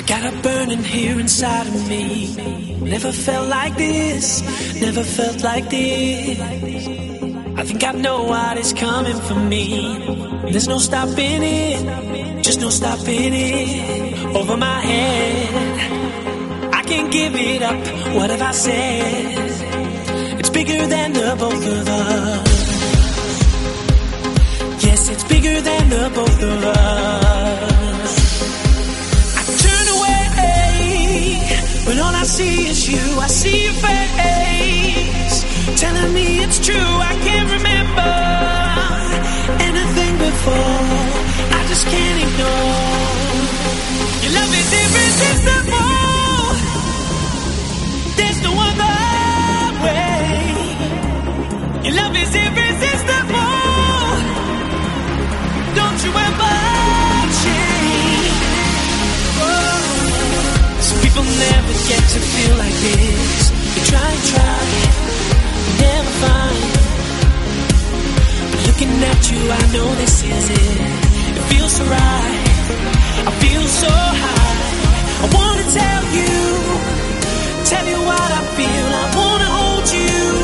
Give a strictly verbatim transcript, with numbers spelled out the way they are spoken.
got a burning here inside of me. Never felt like this, never felt like this. I think I know what is coming for me. There's no stopping it, just no stopping it. Over my head, I can't give it up. What have I said? It's bigger than the both of us. Yes, it's bigger than the both of us. I turn away, but all I see is you. I see your face, telling me it's true. I can't remember anything before. I just can't ignore. Your love is irresistible. There's no other way. Your love is irresistible. Don't you ever change. Oh. Some people never get to feel like this. They try and try, never find. But looking at you, I know this is it. It feels so right, I feel so high. I wanna tell you, tell you what I feel. I wanna hold you.